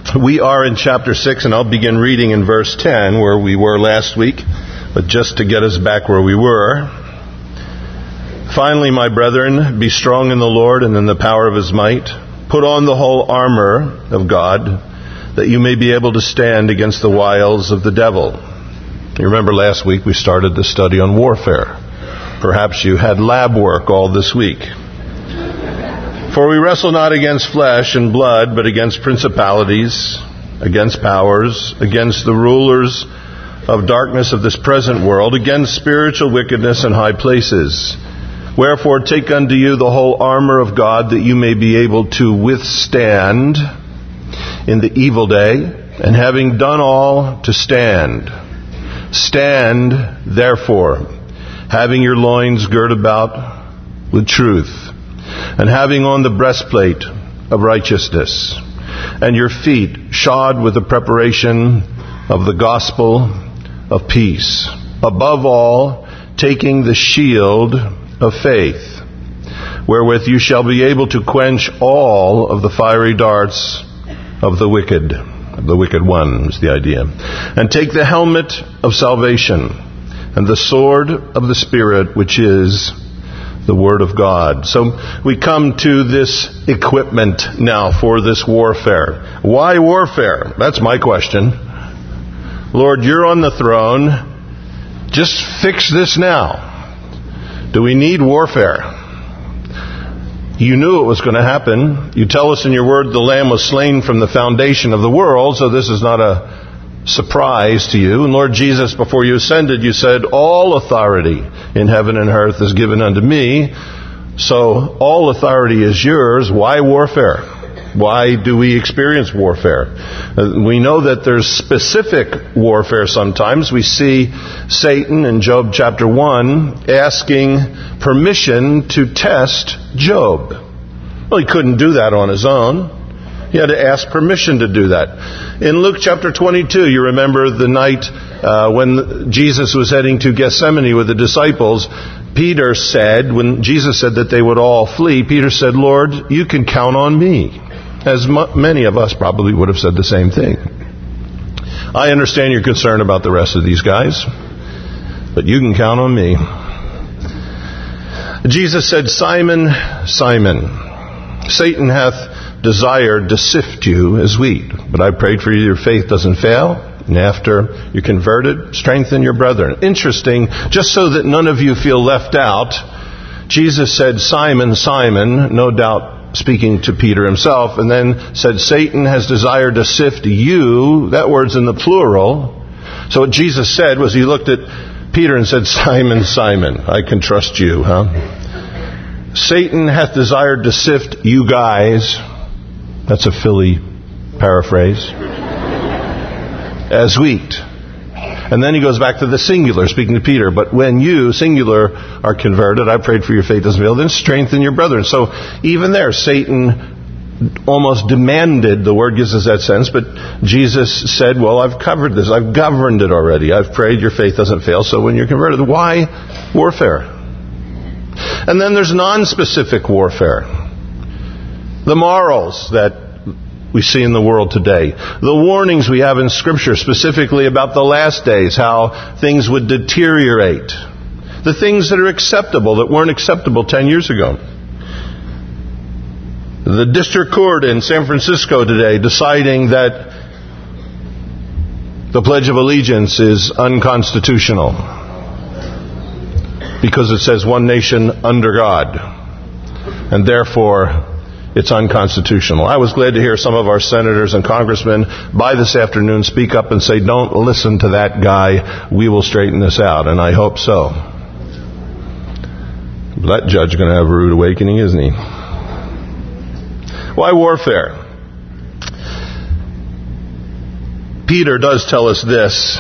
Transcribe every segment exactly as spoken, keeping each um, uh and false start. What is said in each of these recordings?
We are in chapter six, and I'll begin reading in verse ten, where we were last week, but just to get us back where we were. Finally, my brethren, be strong in the Lord and in the power of His might. Put on the whole armor of God, that you may be able to stand against the wiles of the devil. You remember last week we started the study on warfare. Perhaps you had lab work all this week. For we wrestle not against flesh and blood, but against principalities, against powers, against the rulers of darkness of this present world, against spiritual wickedness in high places. Wherefore take unto you the whole armor of God, that you may be able to withstand in the evil day, and having done all, to stand. Stand, therefore, having your loins girt about with truth, and having on the breastplate of righteousness, and your feet shod with the preparation of the gospel of peace. Above all, taking the shield of faith, wherewith you shall be able to quench all of the fiery darts of the wicked. The wicked one is the idea. And take the helmet of salvation, and the sword of the Spirit, which is the Word of God. So we come to this equipment now for this warfare. Why warfare? That's my question. Lord, you're on the throne. Just fix this now. Do we need warfare? You knew it was going to happen. You tell us in your Word the Lamb was slain from the foundation of the world, so this is not a surprise to you. And Lord Jesus, before you ascended, you said, all authority in heaven and earth is given unto me. So all authority is yours. Why warfare? Why do we experience warfare? Uh, we know that there's specific warfare sometimes. We see Satan in Job chapter one asking permission to test Job. Well, he couldn't do that on his own. He had to ask permission to do that. In Luke chapter twenty-two, you remember the night uh, when Jesus was heading to Gethsemane with the disciples. Peter said, when Jesus said that they would all flee, Peter said, Lord, you can count on me. As mu- many of us probably would have said the same thing. I understand your concern about the rest of these guys, but you can count on me. Jesus said, Simon, Simon, Satan hath desired to sift you as wheat, but I prayed for you your faith doesn't fail, and after you're converted, strengthen your brethren. Interesting, just so that none of you feel left out, Jesus said, Simon, Simon, no doubt speaking to Peter himself, and then said, Satan has desired to sift you. That word's in the plural. So what Jesus said was he looked at Peter and said, Simon, Simon, I can trust you, huh? Satan hath desired to sift you guys. That's a Philly paraphrase. As wheat. And then he goes back to the singular, speaking to Peter. But when you, singular, are converted, I prayed for your faith doesn't fail, then strengthen your brethren. So even there, Satan almost demanded, the word gives us that sense, but Jesus said, well, I've covered this. I've governed it already. I've prayed your faith doesn't fail. So when you're converted, why warfare? And then there's non-specific warfare. The morals that we see in the world today. The warnings we have in Scripture specifically about the last days, how things would deteriorate. The things that are acceptable that weren't acceptable ten years ago. The district court in San Francisco today deciding that the Pledge of Allegiance is unconstitutional because it says one nation under God, and therefore it's unconstitutional. I was glad to hear some of our senators and congressmen by this afternoon speak up and say, don't listen to that guy. We will straighten this out. And I hope so. That judge is going to have a rude awakening, isn't he? Why warfare? Peter does tell us this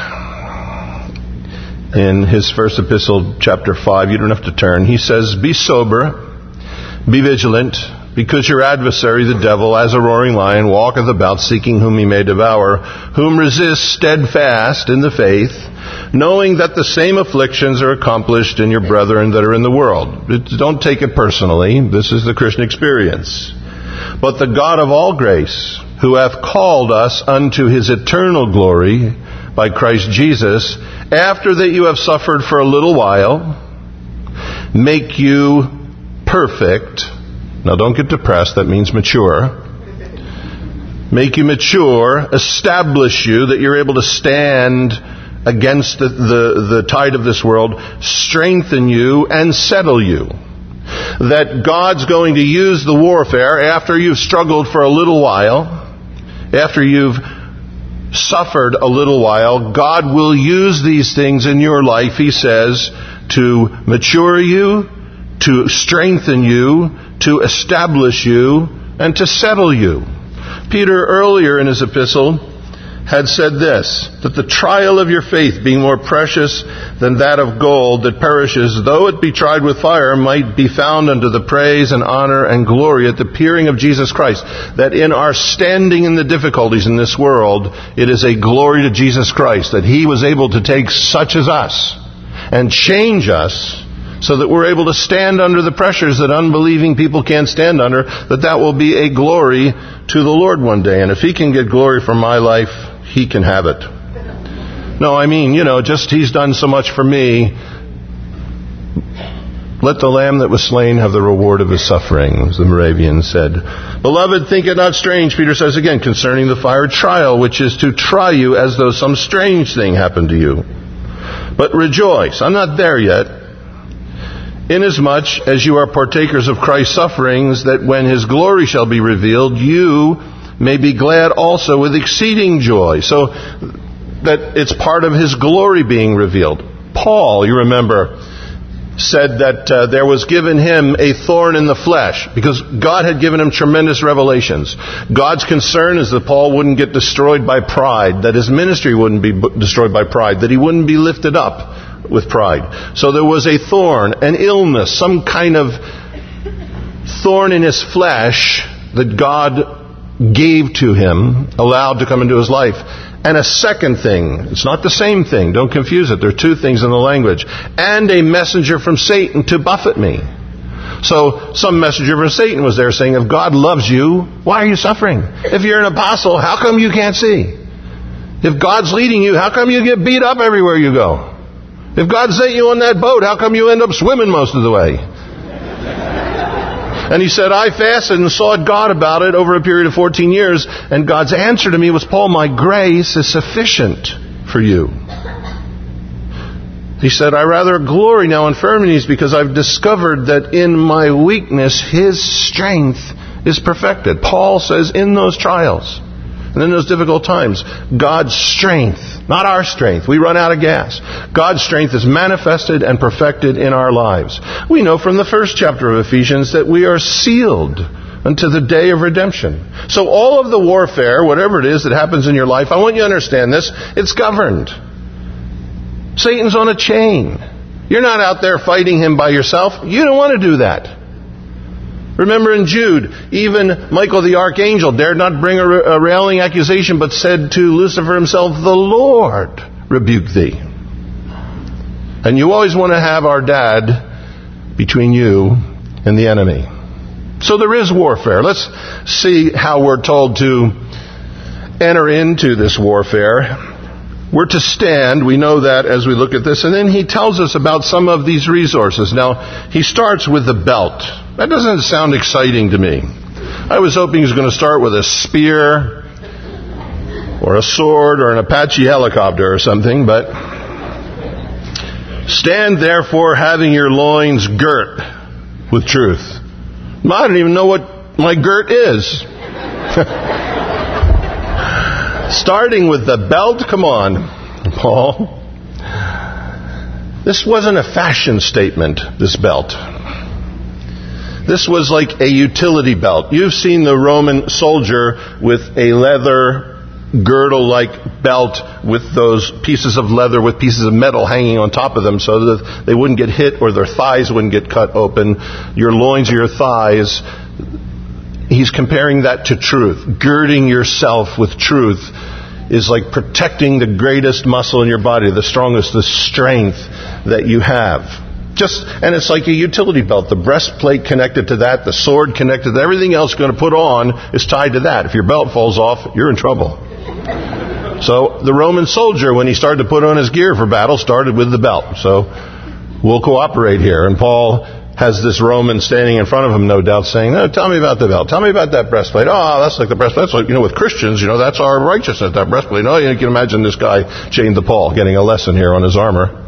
in his first epistle, chapter five. You don't have to turn. He says, be sober, be vigilant, because your adversary, the devil, as a roaring lion, walketh about seeking whom he may devour, whom resist steadfast in the faith, knowing that the same afflictions are accomplished in your brethren that are in the world. Don't take it personally. This is the Christian experience. But the God of all grace, who hath called us unto his eternal glory by Christ Jesus, after that you have suffered for a little while, make you perfect. Now don't get depressed, that means mature. Make you mature, establish you, that you're able to stand against the, the, the tide of this world, strengthen you and settle you. That God's going to use the warfare after you've struggled for a little while, after you've suffered a little while. God will use these things in your life, he says, to mature you, to strengthen you, to establish you, and to settle you. Peter, earlier in his epistle, had said this, that the trial of your faith, being more precious than that of gold that perishes, though it be tried with fire, might be found unto the praise and honor and glory at the appearing of Jesus Christ. That in our standing in the difficulties in this world, it is a glory to Jesus Christ, that he was able to take such as us and change us so that we're able to stand under the pressures that unbelieving people can't stand under, that that will be a glory to the Lord one day. And if he can get glory from my life, he can have it. No, I mean, you know, just he's done so much for me. Let the lamb that was slain have the reward of his suffering, as the Moravian said. Beloved, think it not strange, Peter says again, concerning the fire trial, which is to try you as though some strange thing happened to you. But rejoice. I'm not there yet. Inasmuch as you are partakers of Christ's sufferings, that when his glory shall be revealed, you may be glad also with exceeding joy. So that it's part of his glory being revealed. Paul, you remember, said that uh, there was given him a thorn in the flesh because God had given him tremendous revelations. God's concern is that Paul wouldn't get destroyed by pride, that his ministry wouldn't be destroyed by pride, that he wouldn't be lifted up with pride. So there was a thorn, an illness, some kind of thorn in his flesh that God gave to him, allowed to come into his life. And a second thing, it's not the same thing, don't confuse it, there are two things in the language. And a messenger from Satan to buffet me. So some messenger from Satan was there saying, if God loves you, why are you suffering? If you're an apostle, how come you can't see? If God's leading you, how come you get beat up everywhere you go? If God sent you on that boat, how come you end up swimming most of the way? And he said, I fasted and sought God about it over a period of fourteen years. And God's answer to me was, Paul, my grace is sufficient for you. He said, I rather glory now in infirmities because I've discovered that in my weakness, his strength is perfected. Paul says in those trials and in those difficult times, God's strength, not our strength. We run out of gas. God's strength is manifested and perfected in our lives. We know from the first chapter of Ephesians that we are sealed unto the day of redemption. So all of the warfare, whatever it is that happens in your life, I want you to understand this, it's governed. Satan's on a chain. You're not out there fighting him by yourself. You don't want to do that. Remember in Jude, even Michael the archangel dared not bring a, a railing accusation, but said to Lucifer himself, the Lord rebuke thee. And you always want to have our dad between you and the enemy. So there is warfare. Let's see how we're told to enter into this warfare. We're to stand, we know that as we look at this, and then he tells us about some of these resources. Now, he starts with the belt. That doesn't sound exciting to me. I was hoping he was going to start with a spear, or a sword, or an Apache helicopter or something, but stand therefore having your loins girt with truth. I don't even know what my girt is. Starting with the belt, come on, Paul. This wasn't a fashion statement, this belt. This was like a utility belt. You've seen the Roman soldier with a leather girdle-like belt with those pieces of leather with pieces of metal hanging on top of them so that they wouldn't get hit or their thighs wouldn't get cut open. Your loins or your thighs. He's comparing that to truth. Girding yourself with truth is like protecting the greatest muscle in your body, the strongest, the strength that you have. just, and it's like a utility belt. The breastplate connected to that, the sword connected to everything else you're going to put on is tied to that. If your belt falls off, you're in trouble. So the Roman soldier, when he started to put on his gear for battle, started with the belt. So we'll cooperate here. And Paul has this Roman standing in front of him, no doubt, saying, no, tell me about the belt. Tell me about that breastplate. Oh, that's like the breastplate. That's like, you know, with Christians, you know, that's our righteousness, that breastplate. No, you can imagine this guy chained to Paul getting a lesson here on his armor.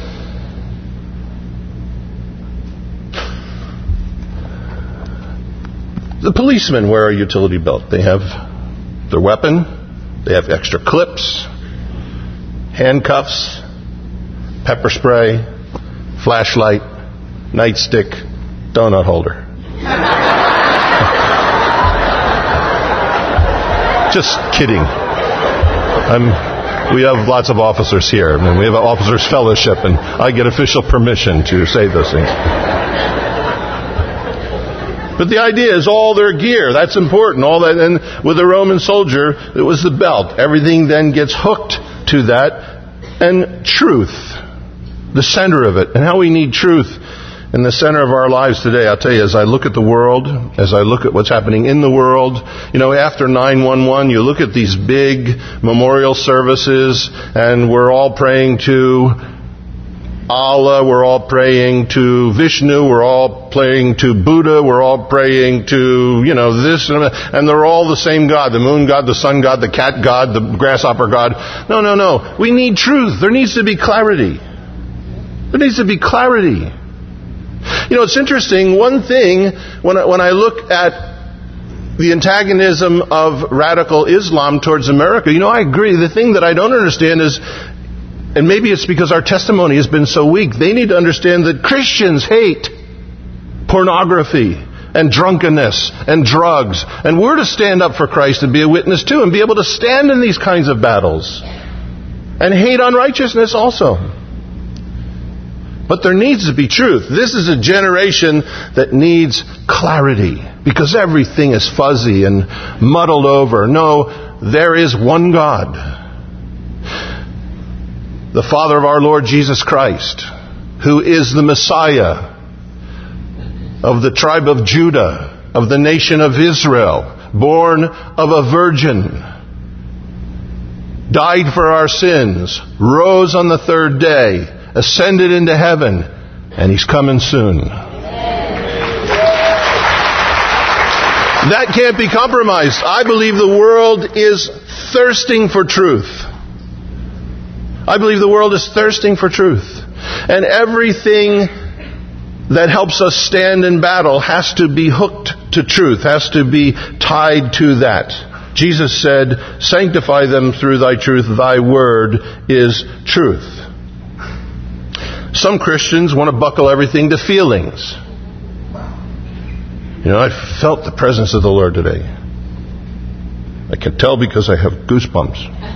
The policemen wear a utility belt. They have their weapon. They have extra clips, handcuffs, pepper spray, flashlight, nightstick, donut holder. Just kidding. I'm, we have lots of officers here, and we have an officers' fellowship, and I get official permission to say those things. But the idea is all their gear. That's important. All that, and with a Roman soldier, it was the belt. Everything then gets hooked to that. And truth, the center of it, and how we need truth in the center of our lives today. I'll tell you, as I look at the world, as I look at what's happening in the world, you know, after nine one one, you look at these big memorial services, and we're all praying to Allah, we're all praying to Vishnu, we're all praying to Buddha, we're all praying to, you know, this, and, and they're all the same God, the moon God, the sun God, the cat God, the grasshopper God. No, no, no. We need truth. There needs to be clarity. There needs to be clarity. You know, it's interesting, one thing, when I, when I look at the antagonism of radical Islam towards America, you know, I agree. The thing that I don't understand is, and maybe it's because our testimony has been so weak, they need to understand that Christians hate pornography and drunkenness and drugs. And we're to stand up for Christ and be a witness too, and be able to stand in these kinds of battles. And hate unrighteousness also. But there needs to be truth. This is a generation that needs clarity, because everything is fuzzy and muddled over. No, there is one God, the Father of our Lord Jesus Christ, who is the Messiah of the tribe of Judah, of the nation of Israel, born of a virgin, died for our sins, rose on the third day, ascended into heaven, and He's coming soon. That can't be compromised. I believe the world is thirsting for truth. I believe the world is thirsting for truth. And everything that helps us stand in battle has to be hooked to truth, has to be tied to that. Jesus said, sanctify them through thy truth. Thy word is truth. Some Christians want to buckle everything to feelings. You know, I felt the presence of the Lord today. I can tell because I have goosebumps.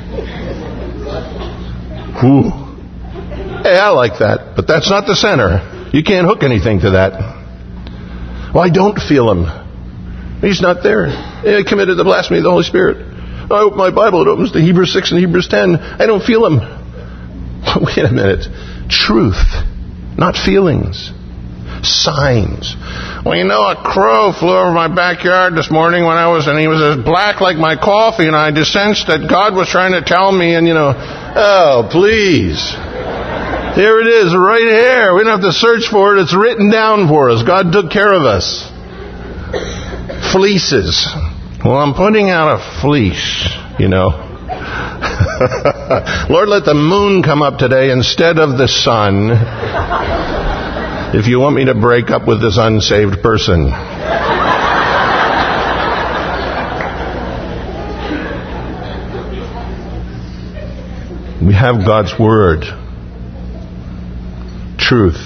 Ooh. Hey, I like that, but that's not the center. You can't hook anything to that. Well, I don't feel Him. He's not there. I committed the blasphemy of the Holy Spirit. I open my Bible, it opens to Hebrews six and Hebrews ten. I don't feel Him. Wait a minute. Truth, not feelings. Signs. Well, you know, a crow flew over my backyard this morning when I was, and he was as black like my coffee, and I just sensed that God was trying to tell me, and you know, oh, please. Here it is, right here. We don't have to search for it. It's written down for us. God took care of us. Fleeces. Well, I'm putting out a fleece, you know. Lord, let the moon come up today instead of the sun, if you want me to break up with this unsaved person. We have God's Word, truth,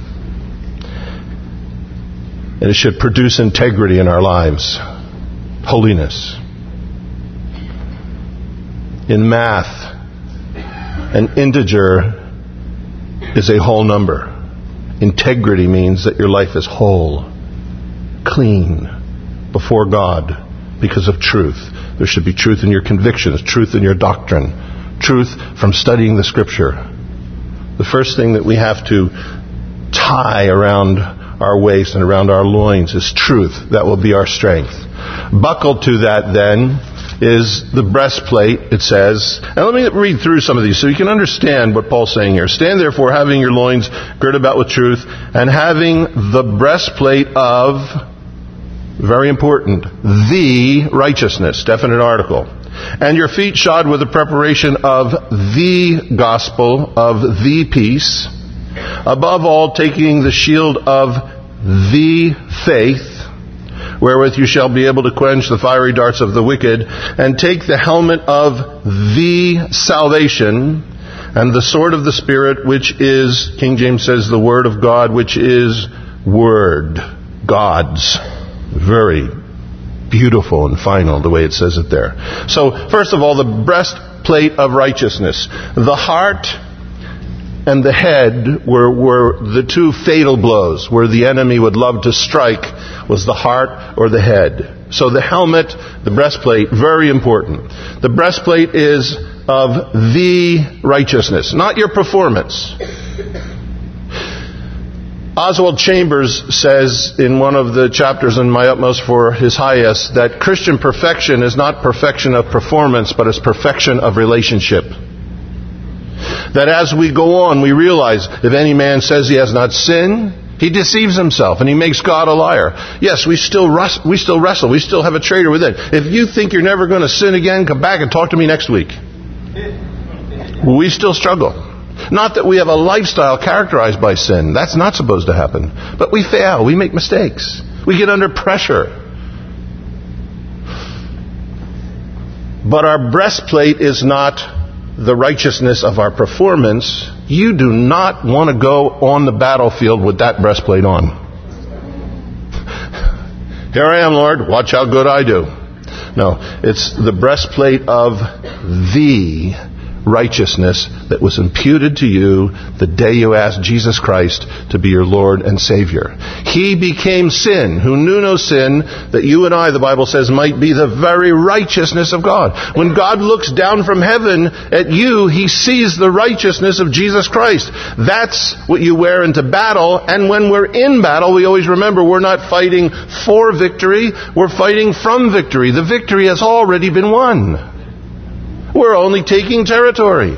and it should produce integrity in our lives, holiness. In math, an integer is a whole number. Integrity means that your life is whole, clean, before God, because of truth. There should be truth in your convictions, truth in your doctrine, truth from studying the Scripture. The first thing that we have to tie around our waist and around our loins is truth. That will be our strength. Buckled to that then is the breastplate, it says. And let me read through some of these so you can understand what Paul's saying here. Stand therefore, having your loins girt about with truth, and having the breastplate of, very important, the righteousness, definite article. And your feet shod with the preparation of the gospel of the peace. Above all, taking the shield of the faith, wherewith you shall be able to quench the fiery darts of the wicked, and take the helmet of the salvation, and the sword of the Spirit, which is, King James says, the word of God, which is word, God's. Very beautiful and final, the way it says it there. So, first of all, the breastplate of righteousness. The heart and the head were, were the two fatal blows where the enemy would love to strike, was the heart or the head. So the helmet, the breastplate, very important. The breastplate is of the righteousness, not your performance. Oswald Chambers says in one of the chapters in My Utmost for His Highest that Christian perfection is not perfection of performance, but it's perfection of relationship. That as we go on, we realize if any man says he has not sinned, he deceives himself and he makes God a liar. Yes, we still rust, we still wrestle. We still have a traitor within. If you think you're never going to sin again, come back and talk to me next week. We still struggle. Not that we have a lifestyle characterized by sin. That's not supposed to happen. But we fail. We make mistakes. We get under pressure. But our breastplate is not the righteousness of our performance. You do not want to go on the battlefield with that breastplate on. Here I am, Lord. Watch how good I do. No, it's the breastplate of the righteousness that was imputed to you the day you asked Jesus Christ to be your Lord and Savior. He became sin, who knew no sin, that you and I, the Bible says, might be the very righteousness of God. When God looks down from heaven at you, He sees the righteousness of Jesus Christ. That's what you wear into battle. And when we're in battle, we always remember we're not fighting for victory, we're fighting from victory. The victory has already been won. We're only taking territory.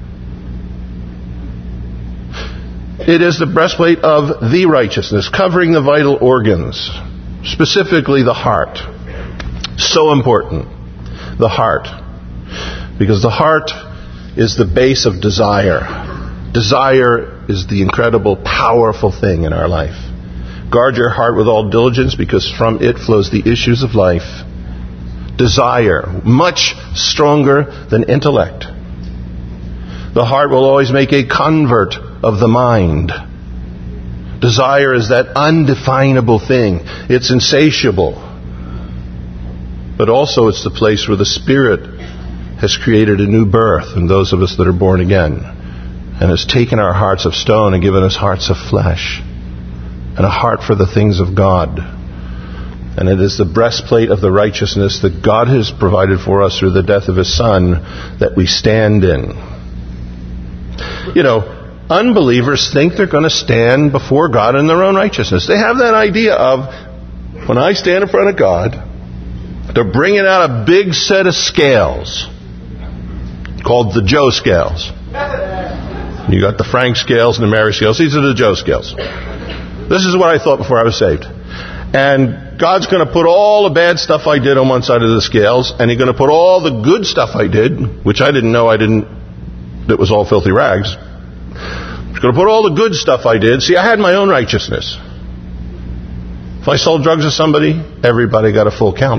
It is the breastplate of the righteousness, covering the vital organs, specifically the heart. So important. The heart. Because the heart is the base of desire. Desire is the incredible, powerful thing in our life. Guard your heart with all diligence, because from it flows the issues of life. Desire, much stronger than intellect. The heart will always make a convert of the mind. Desire is that undefinable thing. It's insatiable. But also it's the place where the Spirit has created a new birth in those of us that are born again, and has taken our hearts of stone and given us hearts of flesh, and a heart for the things of God. And it is the breastplate of the righteousness that God has provided for us through the death of His Son that we stand in. You know, unbelievers think they're going to stand before God in their own righteousness. They have that idea of, when I stand in front of God, they're bringing out a big set of scales called the Joe scales. You got the Frank scales and the Mary scales. These are the Joe scales. This is what I thought before I was saved. And God's going to put all the bad stuff I did on one side of the scales, and He's going to put all the good stuff I did, which I didn't know I didn't, that was all filthy rags. He's going to put all the good stuff I did. See, I had my own righteousness. If I sold drugs to somebody, everybody got a full count.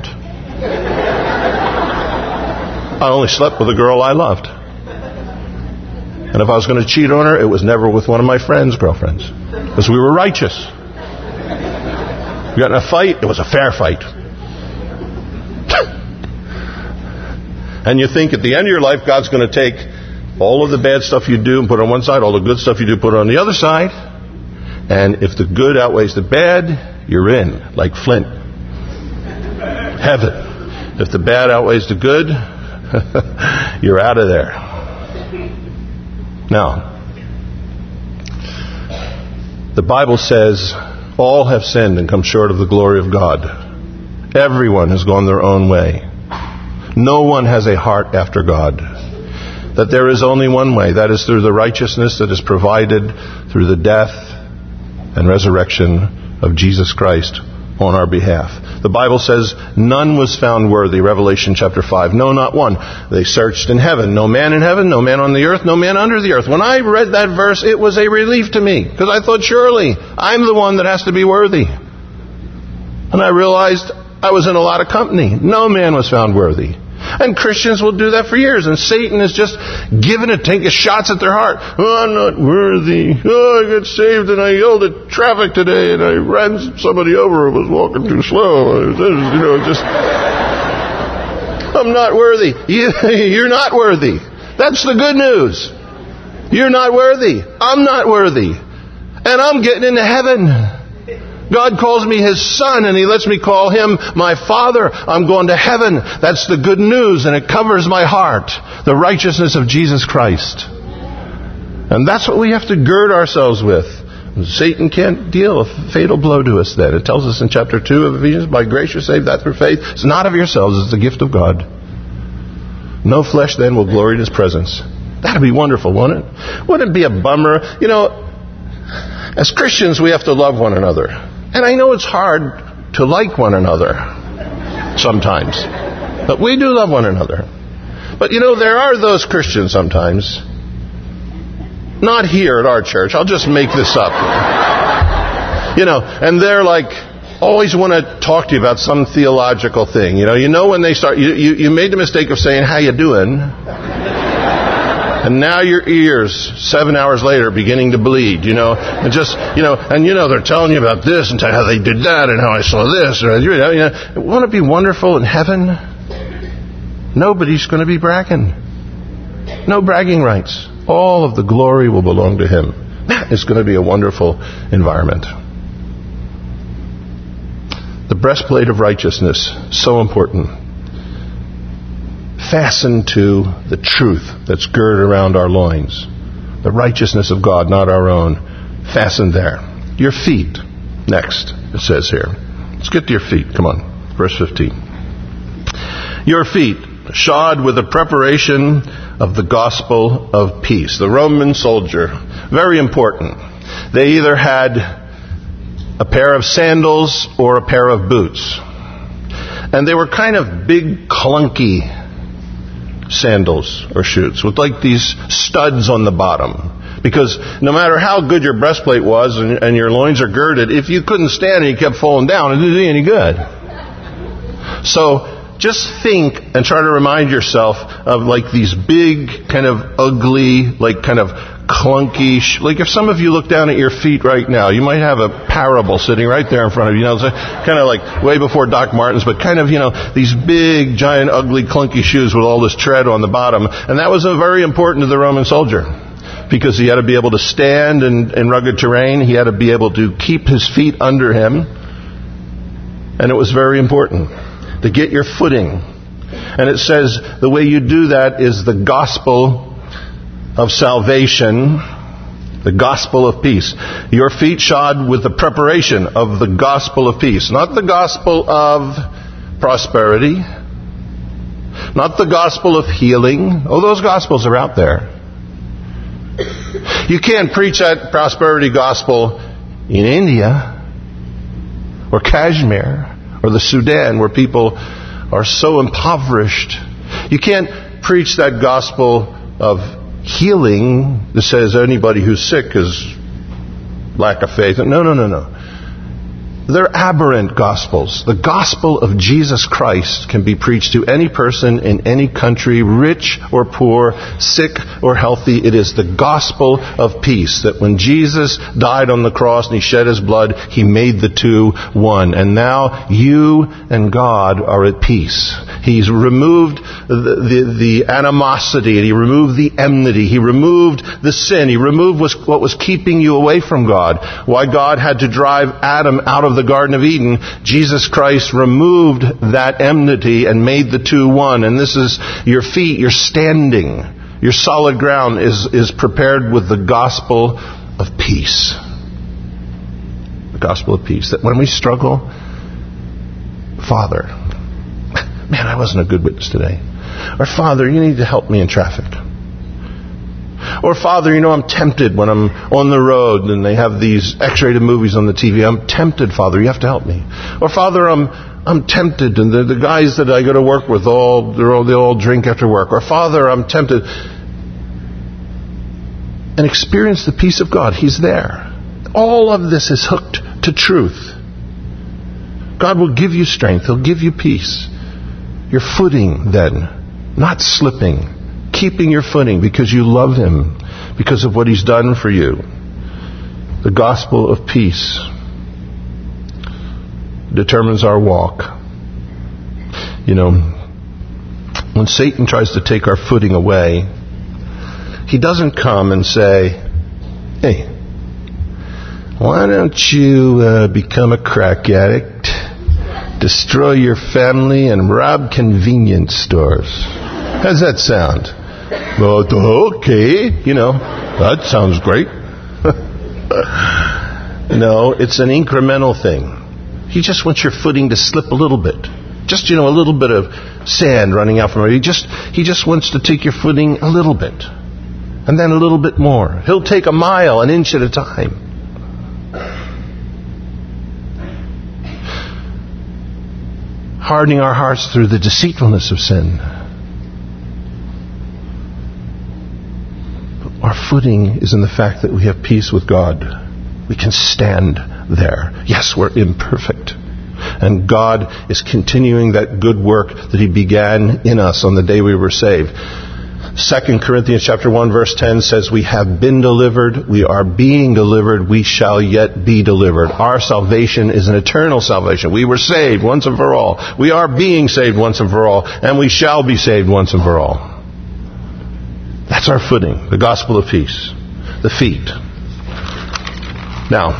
I only slept with a girl I loved. And if I was going to cheat on her, it was never with one of my friends' girlfriends. Because we were righteous. We got in a fight, it was a fair fight. And you think at the end of your life, God's going to take all of the bad stuff you do and put it on one side, all the good stuff you do put it on the other side. And if the good outweighs the bad, you're in, like Flint. Heaven. If the bad outweighs the good, you're out of there. Now, The Bible says all have sinned and come short of the glory of God. Everyone has gone their own way. No one has a heart after God. That there is only one way. That is through the righteousness that is provided through the death and resurrection of Jesus Christ on our behalf. The Bible says none was found worthy, Revelation chapter five. No, not one. They searched in heaven. No man in heaven, no man on the earth, no man under the earth. When I read that verse, it was a relief to me, because I thought, surely I'm the one that has to be worthy. And I realized I was in a lot of company. No man was found worthy. And Christians will do that for years. And Satan is just giving it, taking shots at their heart. Oh, I'm not worthy. Oh, I got saved and I yelled at traffic today and I ran somebody over who was walking too slow. You know, just, I'm not worthy. You, you're not worthy. That's the good news. You're not worthy. I'm not worthy. And I'm getting into heaven. God calls me His Son, and He lets me call Him my Father. I'm going to heaven. That's the good news, and it covers my heart. The righteousness of Jesus Christ. And that's what we have to gird ourselves with. Satan can't deal a fatal blow to us then. It tells us in chapter two of Ephesians, by grace you're saved, that through faith. It's not of yourselves, it's the gift of God. No flesh then will glory in His presence. That'd be wonderful, wouldn't it? Wouldn't it be a bummer? You know, as Christians, we have to love one another. And I know it's hard to like one another sometimes. But we do love one another. But you know, there are those Christians sometimes, not here at our church, I'll just make this up. You know, and they're like, always want to talk to you about some theological thing. You know, you know when they start, you, you, you made the mistake of saying, how you doing? And now your ears, seven hours later, beginning to bleed, you know, and just, you know, and you know, they're telling you about this and how they did that and how I saw this. Or, you know, you know, won't it be wonderful in heaven? Nobody's going to be bragging. No bragging rights. All of the glory will belong to Him. That is going to be a wonderful environment. The breastplate of righteousness, so important. Fastened to the truth that's girded around our loins. The righteousness of God, not our own. Fastened there. Your feet. Next, it says here. Let's get to your feet. Come on. Verse fifteen. Your feet, shod with the preparation of the gospel of peace. The Roman soldier. Very important. They either had a pair of sandals or a pair of boots. And they were kind of big, clunky sandals or shoes with like these studs on the bottom, because no matter how good your breastplate was and, and your loins are girded, if you couldn't stand and you kept falling down, it didn't do any good. So just think and try to remind yourself of like these big kind of ugly, like kind of clunky, sh- like if some of you look down at your feet right now, you might have a parable sitting right there in front of you, you know, kind of like way before Doc Martens, but kind of, you know, these big, giant, ugly, clunky shoes with all this tread on the bottom. And that was a very important to the Roman soldier, because he had to be able to stand in, in rugged terrain. He had to be able to keep his feet under him. And it was very important to get your footing. And it says the way you do that is the gospel of salvation, the gospel of peace. Your feet shod with the preparation of the gospel of peace. Not the gospel of prosperity. Not the gospel of healing. Oh, those gospels are out there. You can't preach that prosperity gospel in India or Kashmir or the Sudan, where people are so impoverished. You can't preach that gospel of healing that says anybody who's sick is lack of faith. No, no, no, no. They're aberrant gospels. The gospel of Jesus Christ can be preached to any person in any country, rich or poor, sick or healthy. It is the gospel of peace, that when Jesus died on the cross and He shed His blood, He made the two one. And now you and God are at peace. He's removed the, the, the animosity, and He removed the enmity. He removed the sin. He removed what was keeping you away from God. Why God had to drive Adam out of the Garden of Eden, Jesus Christ removed that enmity and made the two one. And this is your feet, your standing, your solid ground is, is prepared with the gospel of peace. the gospel of peace. That when we struggle, Father, man, I wasn't a good witness today. Or Father, you need to help me in traffic. Or Father, you know, I'm tempted when I'm on the road and they have these X-rated movies on the T V. I'm tempted, Father, you have to help me. Or Father, I'm I'm tempted, and the, the guys that I go to work with, all, they're all they all drink after work. Or Father, I'm tempted. And experience the peace of God. He's there. All of this is hooked to truth. God will give you strength. He'll give you peace. Your footing then, not slipping. Keeping your footing because you love Him, because of what He's done for you. The gospel of peace determines our walk. You know, when Satan tries to take our footing away, he doesn't come and say, hey, why don't you uh, become a crack addict, destroy your family, and rob convenience stores? How's that sound? Well, okay, you know, that sounds great. No, it's an incremental thing. He just wants your footing to slip a little bit. Just, you know, a little bit of sand running out from it. He just, he just wants to take your footing a little bit. And then a little bit more. He'll take a mile, an inch at a time. Hardening our hearts through the deceitfulness of sin. Our footing is in the fact that we have peace with God. We can stand there. Yes, we're imperfect. And God is continuing that good work that He began in us on the day we were saved. Second Corinthians chapter one verse ten says, we have been delivered, we are being delivered, we shall yet be delivered. Our salvation is an eternal salvation. We were saved once and for all. We are being saved once and for all. And we shall be saved once and for all. That's our footing, the gospel of peace, the feet. Now,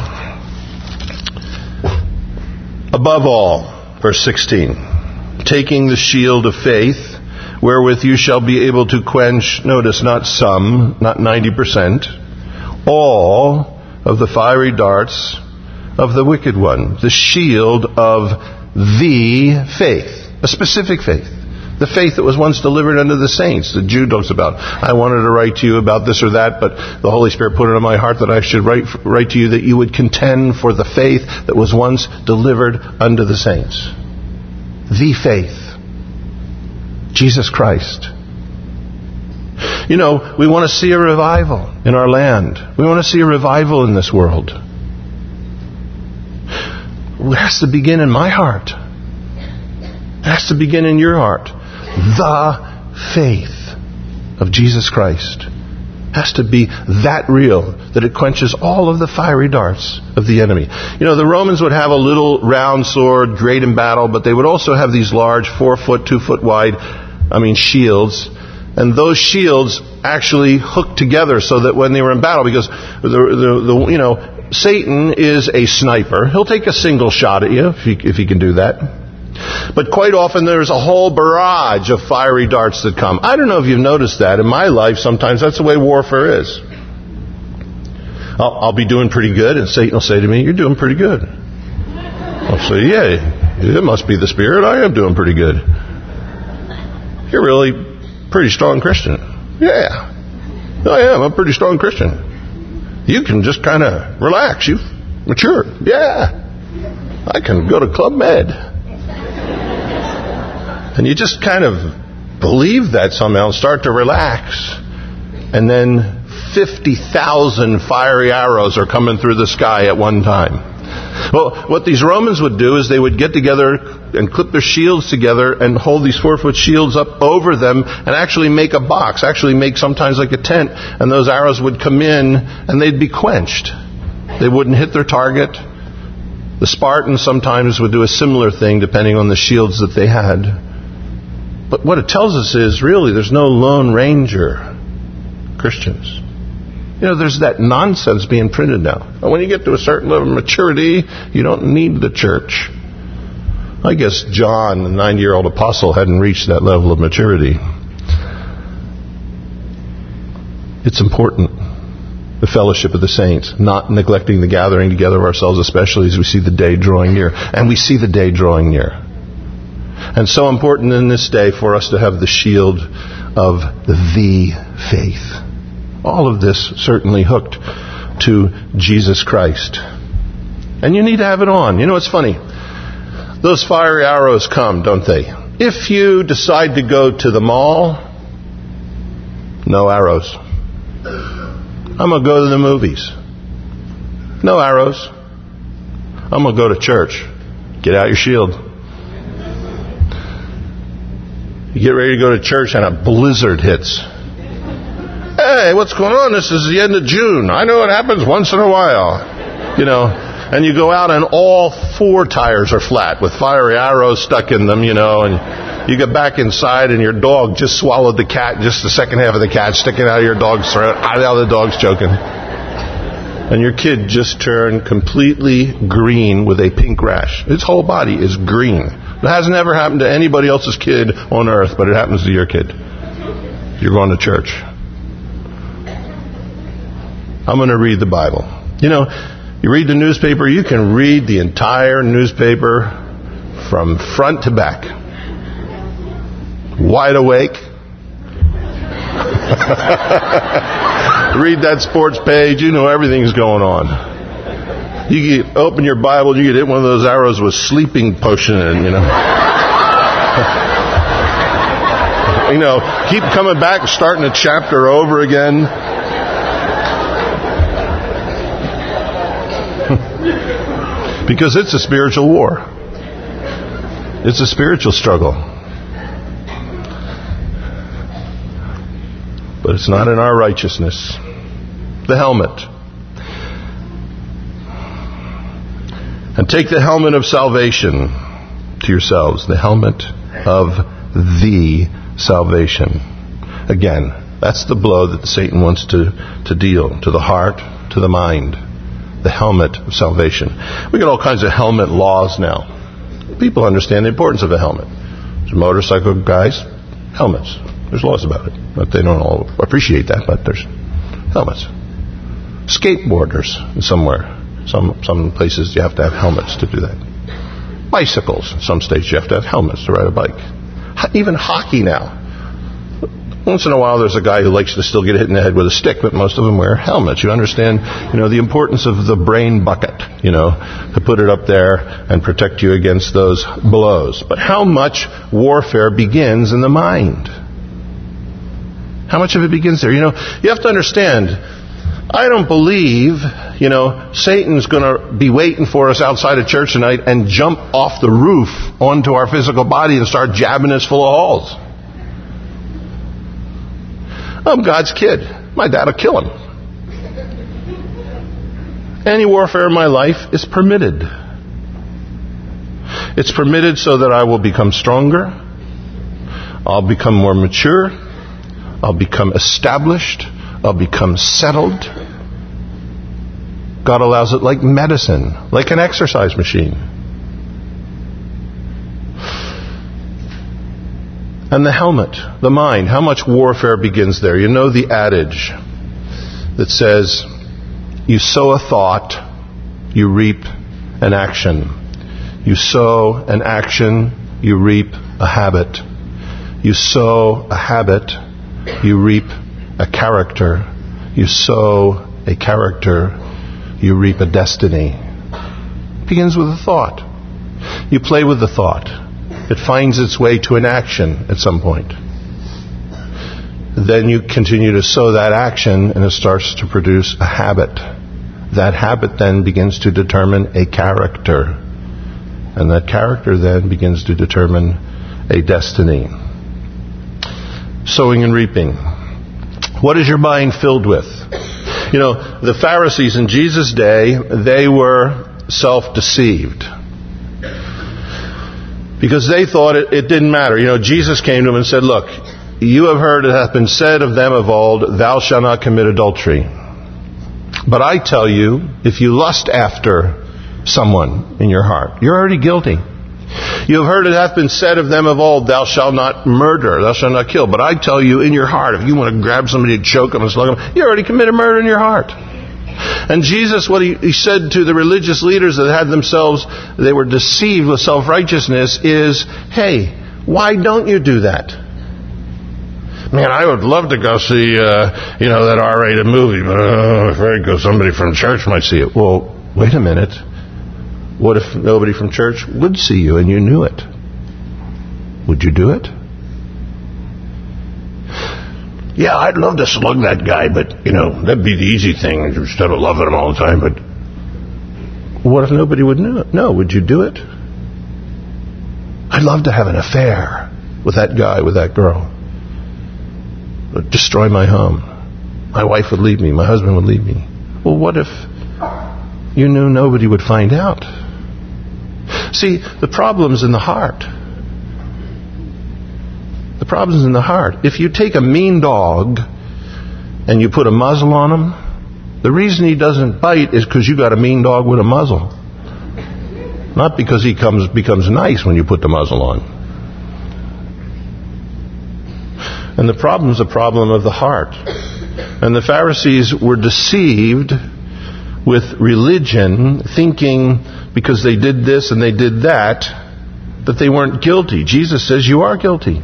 above all, verse sixteen, taking the shield of faith, wherewith you shall be able to quench, notice, not some, not ninety percent, all of the fiery darts of the wicked one. The shield of the faith, a specific faith. The faith that was once delivered unto the saints, that Jude talks about. I wanted to write to you about this or that, but the Holy Spirit put it on my heart that I should write, write to you that you would contend for the faith that was once delivered unto the saints. The faith. Jesus Christ. You know, we want to see a revival in our land. We want to see a revival in this world. It has to begin in my heart. It has to begin in your heart. The faith of Jesus Christ has to be that real that it quenches all of the fiery darts of the enemy. You know, the Romans would have a little round sword, great in battle, but they would also have these large, four foot, two foot wide, I mean, shields. And those shields actually hooked together so that when they were in battle, because the, the, the you know, Satan is a sniper. He'll take a single shot at you if he, if he can do that. But quite often there's a whole barrage of fiery darts that come. I don't know if you've noticed that. In my life, sometimes that's the way warfare is. I'll, I'll be doing pretty good, and Satan will say to me, you're doing pretty good. I'll say, yeah, it must be the Spirit. I am doing pretty good. You're really a pretty strong Christian. Yeah, I am. I'm a pretty strong Christian. You can just kind of relax. You've matured. Yeah, I can go to Club Med. And you just kind of believe that somehow and start to relax. And then fifty thousand fiery arrows are coming through the sky at one time. Well, what these Romans would do is they would get together and clip their shields together and hold these four-foot shields up over them and actually make a box, actually make sometimes like a tent, and those arrows would come in and they'd be quenched. They wouldn't hit their target. The Spartans sometimes would do a similar thing depending on the shields that they had. But what it tells us is, really, there's no Lone Ranger Christians. You know, there's that nonsense being printed now. And when you get to a certain level of maturity, you don't need the church. I guess John, the ninety-year-old apostle, hadn't reached that level of maturity. It's important. the fellowship of the saints, not neglecting the gathering together of ourselves, especially as we see the day drawing near. And we see the day drawing near. And so important in this day for us to have the shield of the faith. All of this certainly hooked to Jesus Christ. And you need to have it on. You know, it's funny. Those fiery arrows come, don't they? If you decide to go to the mall, no arrows. I'm going to go to the movies. No arrows. I'm going to go to church. Get out your shield. You get ready to go to church and a blizzard hits. Hey, what's going on? This is the end of June. I know it happens once in a while. You know, and you go out and all four tires are flat with fiery arrows stuck in them, you know, and you get back inside and your dog just swallowed the cat, just the second half of the cat sticking out of your dog's throat. Ah, the other dog's choking. And your kid just turned completely green with a pink rash. His whole body is green. It hasn't ever happened to anybody else's kid on earth, but it happens to your kid. You're going to church. I'm going to read the Bible. You know, you read the newspaper, you can read the entire newspaper from front to back. Wide awake. Read that sports page, you know everything's going on. You get, open your Bible, you get hit one of those arrows with sleeping potion in, you know. You know, keep coming back, starting a chapter over again. Because it's a spiritual war. It's a spiritual struggle. But it's not in our righteousness. The helmet. And take the helmet of salvation to yourselves. The helmet of the salvation. Again, that's the blow that Satan wants to, to deal to the heart, to the mind. The helmet of salvation. We got all kinds of helmet laws now. People understand the importance of a helmet. There's motorcycle guys, helmets. There's laws about it. But they don't all appreciate that, but there's helmets. Skateboarders somewhere. Some some places you have to have helmets to do that. Bicycles. In some states you have to have helmets to ride a bike. Even hockey now. Once in a while there's a guy who likes to still get hit in the head with a stick, but most of them wear helmets. You understand, you know, the importance of the brain bucket, you know, to put it up there and protect you against those blows. But how much warfare begins in the mind? How much of it begins there? You know, you have to understand, I don't believe, you know, Satan's going to be waiting for us outside of church tonight and jump off the roof onto our physical body and start jabbing us full of holes. I'm God's kid. My dad will kill him. Any warfare in my life is permitted. It's permitted so that I will become stronger. I'll become more mature. I'll become established. I'll become settled. God allows it like medicine, like an exercise machine. And the helmet, the mind, how much warfare begins there? You know the adage that says, you sow a thought, you reap an action. You sow an action, you reap a habit. You sow a habit, you reap a character. You sow a character, you reap a destiny. It begins with a thought. You play with the thought. It finds its way to an action at some point. Then you continue to sow that action and it starts to produce a habit. That habit then begins to determine a character. And that character then begins to determine a destiny. Sowing and reaping. What is your mind filled with? You know, the Pharisees in Jesus' day, they were self-deceived. Because they thought it, it didn't matter. You know, Jesus came to them and said, look, you have heard it hath been said of them of old, thou shalt not commit adultery. But I tell you, if you lust after someone in your heart, you're already guilty. You have heard it hath been said of them of old, thou shalt not murder, thou shalt not kill. But I tell you, in your heart, if you want to grab somebody and choke them and slug them, you already committed murder in your heart. And Jesus, what he, he said to the religious leaders that had themselves, they were deceived with self-righteousness, is, hey, why don't you do that? Man, I would love to go see, uh, you know, that R-rated movie, but uh, if I go, somebody from church might see it. Well, wait a minute. What if nobody from church would see you and you knew it? Would you do it? Yeah, I'd love to slug that guy, but, you know, that'd be the easy thing instead of loving him all the time. But what if nobody would know it? No, would you do it? I'd love to have an affair with that guy, with that girl. But destroy my home. My wife would leave me. My husband would leave me. Well, what if you knew nobody would find out? See, the problem's in the heart. The problem's in the heart. If you take a mean dog and you put a muzzle on him, the reason he doesn't bite is because you got a mean dog with a muzzle. Not because he comes becomes nice when you put the muzzle on. And the problem's a problem of the heart. And the Pharisees were deceived with religion, thinking because they did this and they did that, that they weren't guilty. Jesus says you are guilty.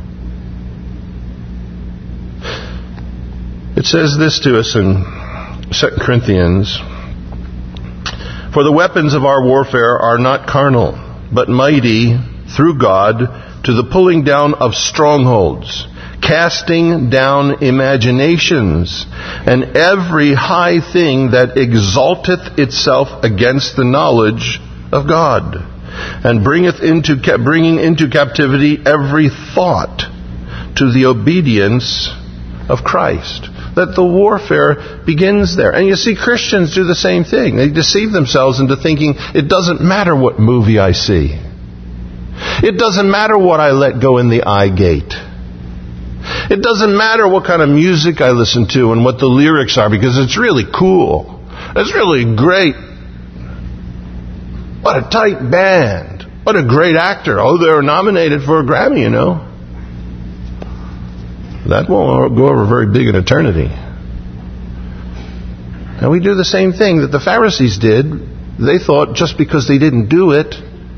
It says this to us in Second Corinthians, for the weapons of our warfare are not carnal, but mighty through God to the pulling down of strongholds, casting down imaginations, and every high thing that exalteth itself against the knowledge of God, and bringeth into bringing into captivity every thought to the obedience of Christ. That the warfare begins there. And you see, Christians do the same thing. They deceive themselves into thinking it doesn't matter what movie I see. It doesn't matter what I let go in the eye gate. It doesn't matter what kind of music I listen to and what the lyrics are, because it's really cool. It's really great. What a tight band. What a great actor. Oh, they're nominated for a Grammy, you know. That won't go over very big in eternity. And we do the same thing that the Pharisees did. They thought just because they didn't do it,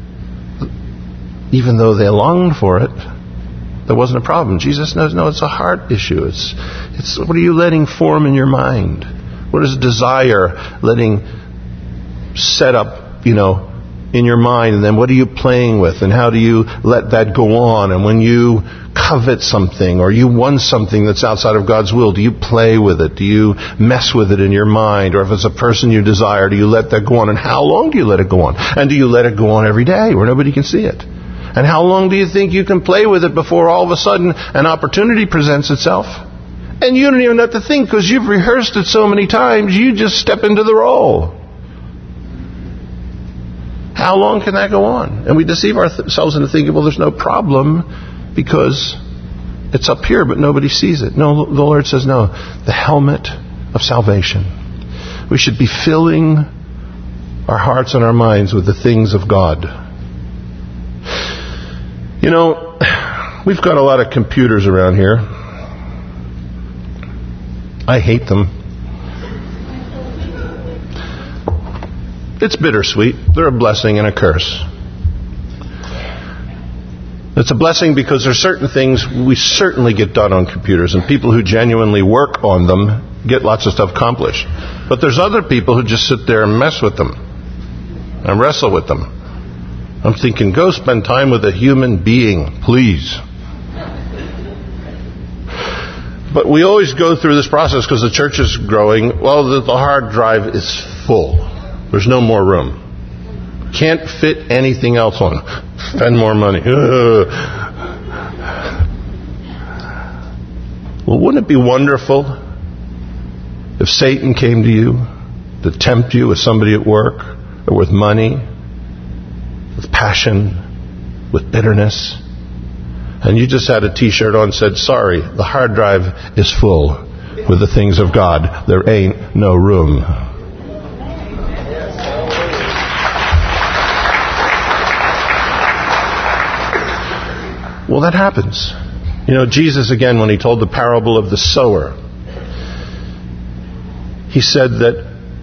even though they longed for it, there wasn't a problem. Jesus knows, no, it's a heart issue. It's, it's what are you letting form in your mind? What is desire letting set up, you know, in your mind? And then what are you playing with? And how do you let that go on? And when you covet something or you want something that's outside of God's will, do you play with it? Do you mess with it in your mind? Or if it's a person you desire, do you let that go on? And how long do you let it go on? And do you let it go on every day where nobody can see it? And how long do you think you can play with it before all of a sudden an opportunity presents itself? And you don't even have to think because you've rehearsed it so many times, you just step into the role. How long can that go on? And we deceive ourselves into thinking, well, there's no problem because it's up here, but nobody sees it. No, the Lord says, no, the helmet of salvation. We should be filling our hearts and our minds with the things of God. You know, we've got a lot of computers around here. I hate them. It's bittersweet. They're a blessing and a curse. It's a blessing because there are certain things we certainly get done on computers, and people who genuinely work on them get lots of stuff accomplished. But there's other people who just sit there and mess with them and wrestle with them. I'm thinking, go spend time with a human being, please. But we always go through this process because the church is growing. Well, the, the hard drive is full. There's no more room. Can't fit anything else on. Spend more money. Ugh. Well, wouldn't it be wonderful if Satan came to you to tempt you with somebody at work or with money, with passion, with bitterness, and you just had a t-shirt on that said, sorry, the hard drive is full with the things of God. There ain't no room. Well, that happens. You know, Jesus, again, when he told the parable of the sower, he said that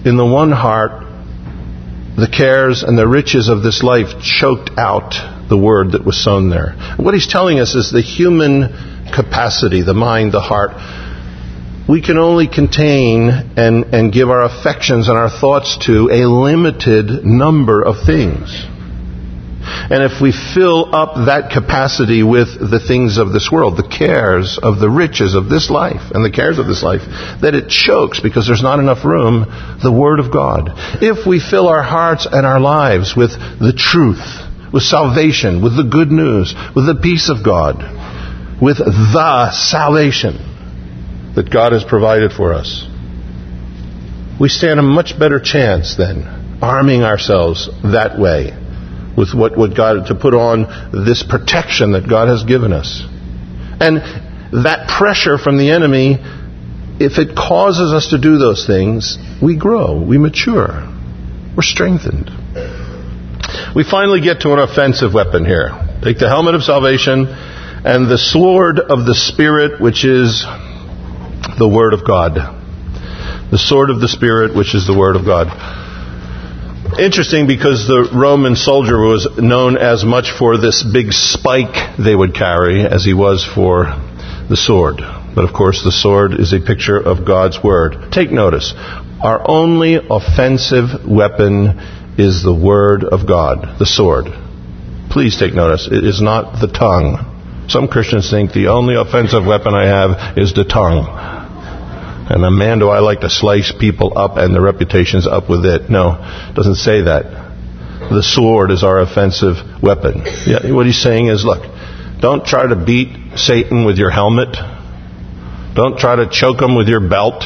in the one heart, the cares and the riches of this life choked out the word that was sown there. What he's telling us is the human capacity, the mind, the heart, we can only contain and, and give our affections and our thoughts to a limited number of things. And if we fill up that capacity with the things of this world, the cares of the riches of this life and the cares of this life, that it chokes because there's not enough room, the Word of God. If we fill our hearts and our lives with the truth, with salvation, with the good news, with the peace of God, with the salvation that God has provided for us, we stand a much better chance then, arming ourselves that way with what, what God, to put on this protection that God has given us. And that pressure from the enemy, if it causes us to do those things, we grow, we mature, we're strengthened. We finally get to an offensive weapon here. Take the helmet of salvation and the sword of the Spirit, which is the Word of God. The sword of the Spirit, which is the Word of God. Interesting, because the Roman soldier was known as much for this big spike they would carry as he was for the sword. But of course the sword is a picture of God's Word. Take notice. Our only offensive weapon is the Word of God, the sword. Please take notice. It is not the tongue. Some Christians think the only offensive weapon I have is the tongue. And man, do I like to slice people up and their reputations up with it. No, it doesn't say that. The sword is our offensive weapon. Yeah, what he's saying is, look, don't try to beat Satan with your helmet. Don't try to choke him with your belt.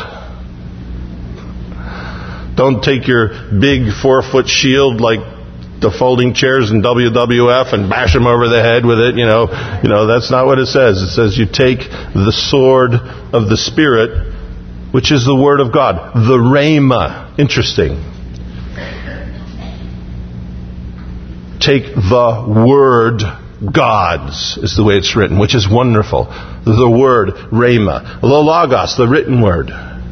Don't take your big four-foot shield like the folding chairs in W W F and bash him over the head with it. You know, you know that's not what it says. It says you take the sword of the Spirit, which is the Word of God, the Rhema. Interesting. Take the Word, God's, is the way it's written, which is wonderful. The Word, Rhema. The Logos, the written Word.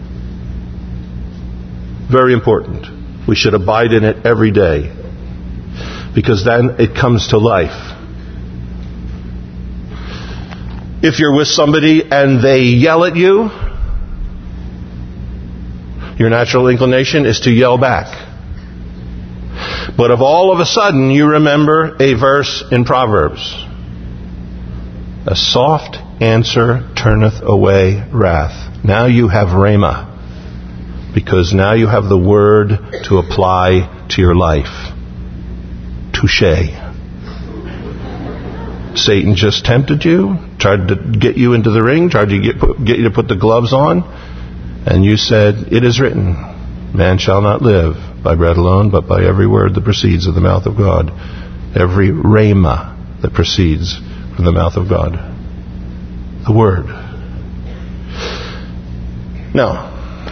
Very important. We should abide in it every day, because then it comes to life. If you're with somebody and they yell at you, your natural inclination is to yell back. But if all of a sudden you remember a verse in Proverbs, a soft answer turneth away wrath. Now you have Rhema, because now you have the Word to apply to your life. Touché. Satan just tempted you, tried to get you into the ring, tried to get, get you to put the gloves on. And you said, it is written, man shall not live by bread alone, but by every word that proceeds of the mouth of God. Every rhema that proceeds from the mouth of God. The Word. Now,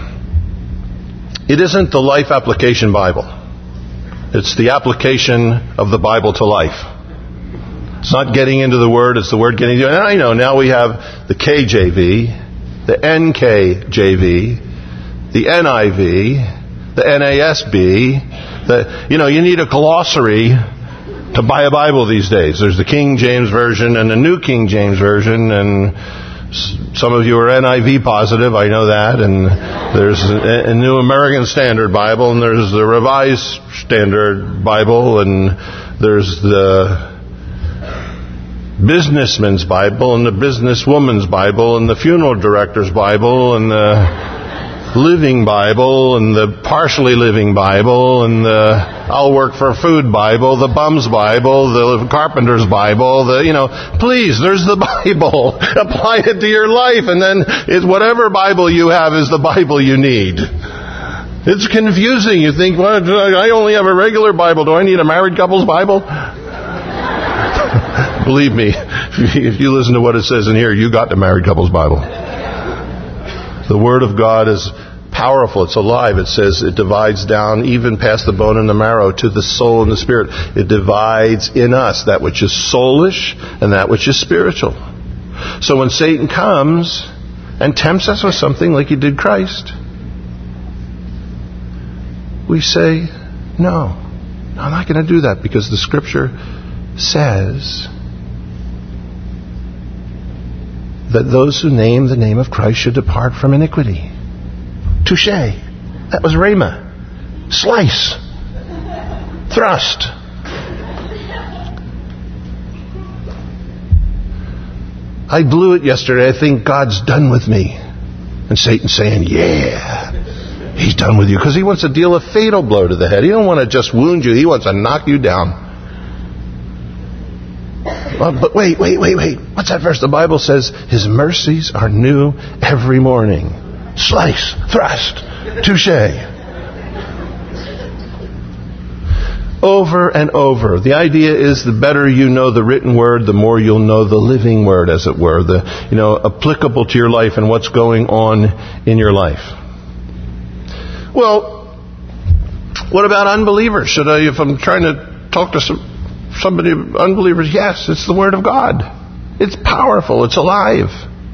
it isn't the Life Application Bible. It's the application of the Bible to life. It's not getting into the Word, it's the Word getting into it. And I know, now we have the K J V, the N K J V, the N I V, the N A S B. The, you know, you need a glossary to buy a Bible these days. There's the King James Version and the New King James Version, and some of you are N I V positive, I know that, and there's a, a New American Standard Bible, and there's the Revised Standard Bible, and there's the Businessman's Bible, and the Businesswoman's Bible, and the Funeral Director's Bible, and the Living Bible, and the Partially Living Bible, and the I'll Work for Food Bible, the Bum's Bible, the Carpenter's Bible, the, you know, please, there's the Bible. Apply it to your life, and then it's whatever Bible you have is the Bible you need. It's confusing. You think, well, I only have a regular Bible. Do I need a married couple's Bible? Believe me, if you listen to what it says in here, you got the married couple's Bible. The Word of God is powerful. It's alive. It says it divides down even past the bone and the marrow to the soul and the spirit. It divides in us that which is soulish and that which is spiritual. So when Satan comes and tempts us with something like he did Christ, we say, no, I'm not going to do that, because the Scripture says that those who name the name of Christ should depart from iniquity. Touche. That was rhema. Slice. Thrust. I blew it yesterday. I think God's done with me. And Satan's saying, yeah, He's done with you. Because he wants to deal a fatal blow to the head. He don't want to just wound you. He wants to knock you down. Well, but wait, wait, wait, wait. What's that verse? The Bible says, His mercies are new every morning. Slice, thrust, touche. Over and over. The idea is the better you know the written word, the more you'll know the living word, as it were. The, you know, applicable to your life and what's going on in your life. Well, what about unbelievers? Should I, if I'm trying to talk to some somebody, unbelievers, yes, it's the Word of God. It's powerful. It's alive.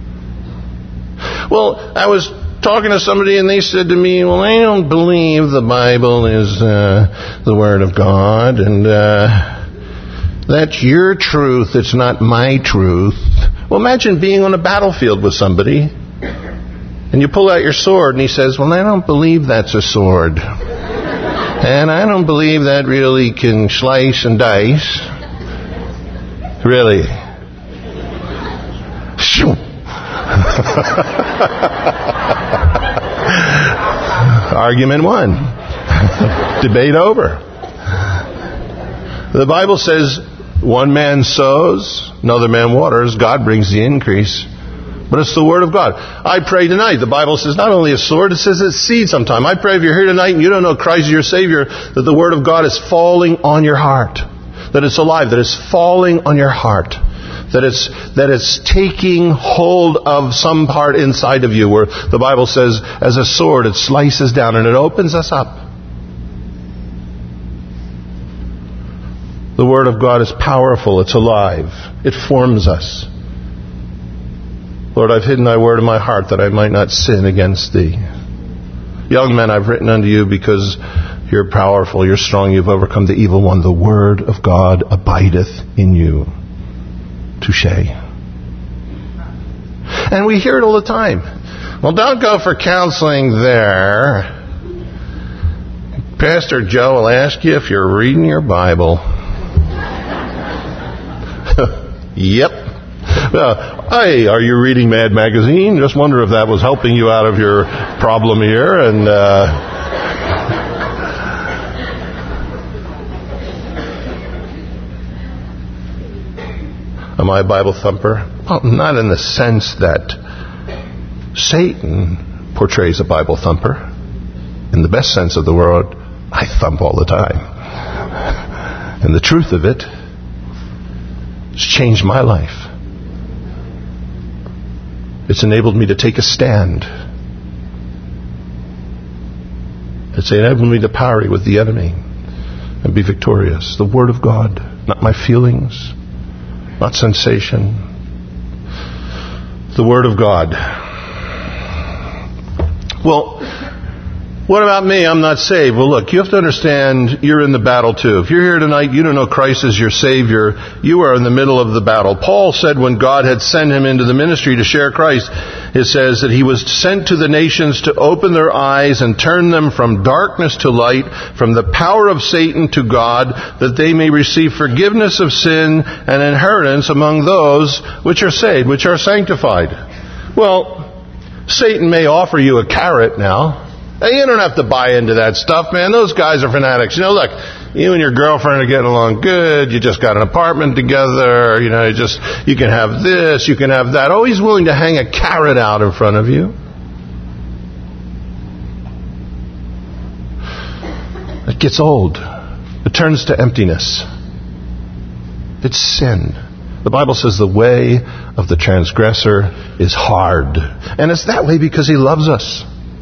Well, I was talking to somebody and they said to me, well, I don't believe the Bible is uh, the Word of God, and uh, that's your truth. It's not my truth. Well, imagine being on a battlefield with somebody and you pull out your sword and he says, well, I don't believe that's a sword. And I don't believe that really can slice and dice. Really. Shoo. Argument one. Debate over. The Bible says one man sows, another man waters, God brings the increase. But it's the Word of God. I pray tonight. The Bible says not only a sword, it says it's seed sometime. I pray if you're here tonight and you don't know Christ is your Savior, that the Word of God is falling on your heart. That it's alive. That it's falling on your heart. That it's, that it's taking hold of some part inside of you, where the Bible says, as a sword, it slices down and it opens us up. The Word of God is powerful. It's alive. It forms us. Lord, I've hidden thy word in my heart that I might not sin against thee. Young men, I've written unto you because you're powerful, you're strong, you've overcome the evil one. The word of God abideth in you. Touche. And we hear it all the time. Well, don't go for counseling there. Pastor Joe will ask you if you're reading your Bible. Yep. Uh, hey, are you reading Mad Magazine? Just wonder if that was helping you out of your problem here. And uh, am I a Bible thumper? Well, not in the sense that Satan portrays a Bible thumper. In the best sense of the word, I thump all the time. And the truth of it has changed my life. It's enabled me to take a stand. It's enabled me to parry with the enemy and be victorious. The Word of God, not my feelings, not sensation. The Word of God. Well, what about me? I'm not saved. Well, look, you have to understand you're in the battle too. If you're here tonight, you don't know Christ as your Savior, you are in the middle of the battle. Paul said when God had sent him into the ministry to share Christ, it says that he was sent to the nations to open their eyes and turn them from darkness to light, from the power of Satan to God, that they may receive forgiveness of sin and inheritance among those which are saved, which are sanctified. Well, Satan may offer you a carrot now. Hey, you don't have to buy into that stuff, man. Those guys are fanatics. You know, look, you and your girlfriend are getting along good. You just got an apartment together. You know, you just, you can have this, you can have that. Oh, he's willing to hang a carrot out in front of you. It gets old. It turns to emptiness. It's sin. The Bible says the way of the transgressor is hard. And it's that way because he loves us.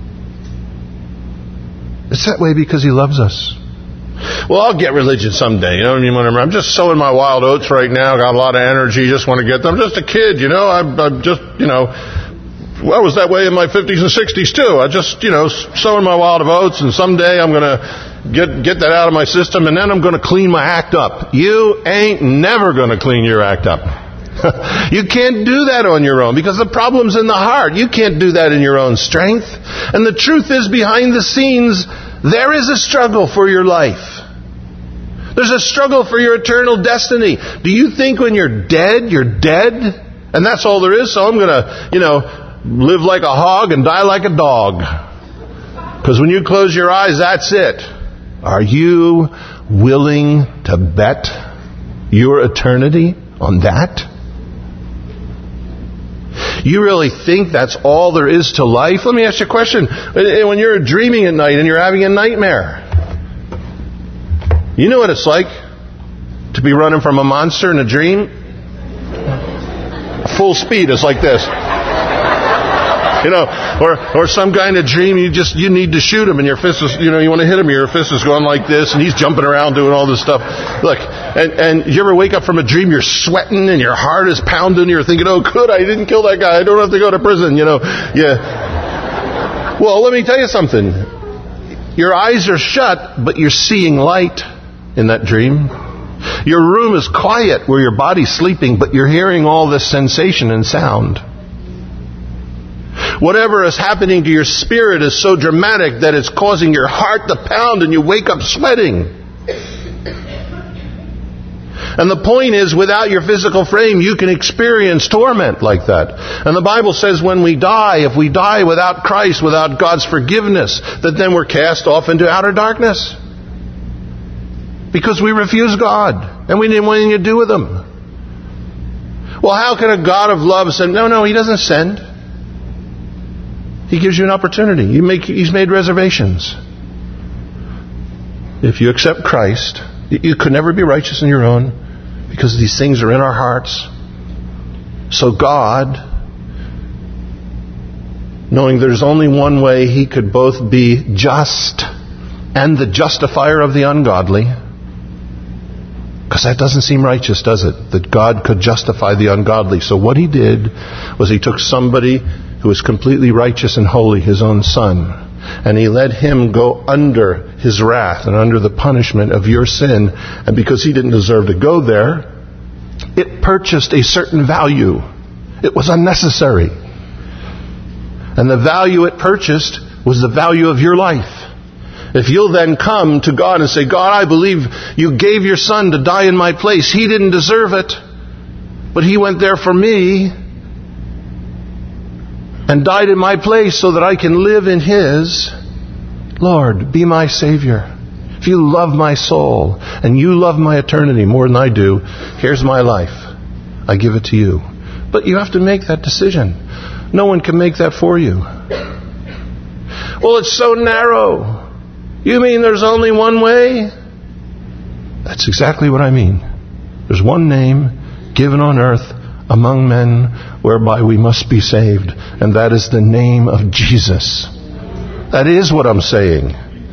It's that way because he loves us. Well, I'll get religion someday. You know what I mean? Whenever I'm just sowing my wild oats right now, got a lot of energy, just want to get them. I'm just a kid, you know. I'm, I'm just, you know, Well, I was that way in my fifties and sixties too. I just, you know, sowing my wild of oats, and someday I'm going to get get that out of my system, and then I'm going to clean my act up. You ain't never going to clean your act up. You can't do that on your own, because the problem's in the heart. You can't do that in your own strength. And the truth is, behind the scenes, there is a struggle for your life. There's a struggle for your eternal destiny. Do you think when you're dead, you're dead? And that's all there is, so I'm going to, you know, live like a hog and die like a dog. Because when you close your eyes, that's it. Are you willing to bet your eternity on that? You really think that's all there is to life? Let me ask you a question. When you're dreaming at night and you're having a nightmare, you know what it's like to be running from a monster in a dream? Full speed is like this. You know, or or some guy in a dream, you just, you need to shoot him, and your fist is, you know, you want to hit him, your fist is going like this, and he's jumping around doing all this stuff. Look, and, and you ever wake up from a dream, you're sweating, and your heart is pounding, you're thinking, oh, good, I didn't kill that guy, I don't have to go to prison, you know. Yeah. Well, let me tell you something. Your eyes are shut, but you're seeing light in that dream. Your room is quiet where your body's sleeping, but you're hearing all this sensation and sound. Whatever is happening to your spirit is so dramatic that it's causing your heart to pound and you wake up sweating. And the point is, without your physical frame, you can experience torment like that. And the Bible says when we die, if we die without Christ, without God's forgiveness, that then we're cast off into outer darkness. Because we refuse God, and we didn't want anything to do with Him. Well, how can a God of love say, no, no, He doesn't send. He gives you an opportunity. You make, He's made reservations. If you accept Christ, you could never be righteous in your own, because these things are in our hearts. So God, knowing there's only one way He could both be just and the justifier of the ungodly, because that doesn't seem righteous, does it? That God could justify the ungodly. So what He did was He took somebody who was completely righteous and holy, His own Son, and He let Him go under His wrath and under the punishment of your sin. And because He didn't deserve to go there, it purchased a certain value. It was unnecessary. And the value it purchased was the value of your life. If you'll then come to God and say, God, I believe You gave Your Son to die in my place. He didn't deserve it, but He went there for me and died in my place so that I can live in His. Lord, be my Savior. If You love my soul and You love my eternity more than I do, here's my life. I give it to You. But you have to make that decision. No one can make that for you. Well, it's so narrow. You mean there's only one way? That's exactly what I mean. There's one name given on earth among men whereby we must be saved, and that is the name of Jesus. That is what I'm saying.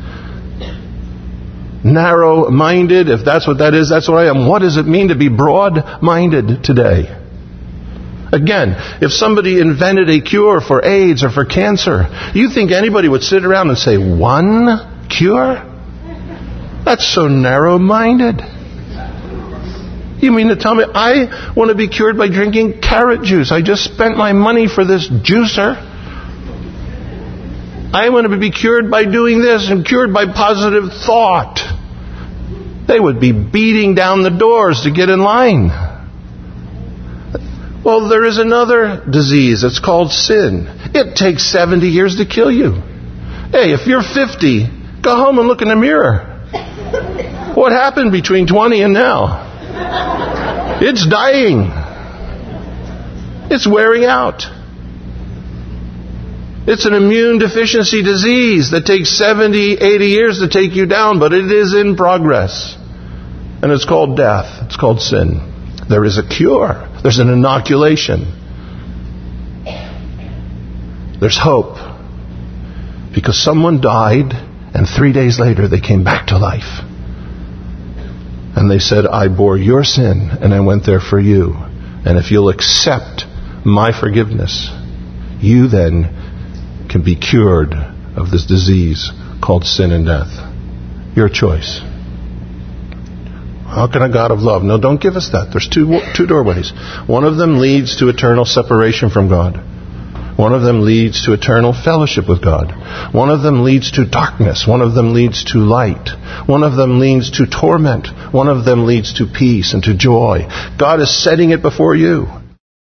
Narrow-minded, if that's what that is, that's what I am. What does it mean to be broad-minded today? Again, if somebody invented a cure for AIDS or for cancer, you think anybody would sit around and say, one cure? That's so narrow-minded. You mean to tell me I want to be cured by drinking carrot juice? I just spent my money for this juicer. I want to be cured by doing this and cured by positive thought. They would be beating down the doors to get in line. Well, there is another disease. It's called sin. It takes seventy years to kill you. Hey, if you're fifty, go home and look in the mirror. What happened between twenty and now? It's dying. It's wearing out. It's an immune deficiency disease that takes seventy, eighty years to take you down, but it is in progress. And it's called death. It's called sin. There is a cure. There's an inoculation. There's hope. Because someone died, and three days later they came back to life. And they said, I bore your sin, and I went there for you. And if you'll accept my forgiveness, you then can be cured of this disease called sin and death. Your choice. How can a God of love? No, don't give us that. There's two two doorways. One of them leads to eternal separation from God. One of them leads to eternal fellowship with God. One of them leads to darkness. One of them leads to light. One of them leads to torment. One of them leads to peace and to joy. God is setting it before you.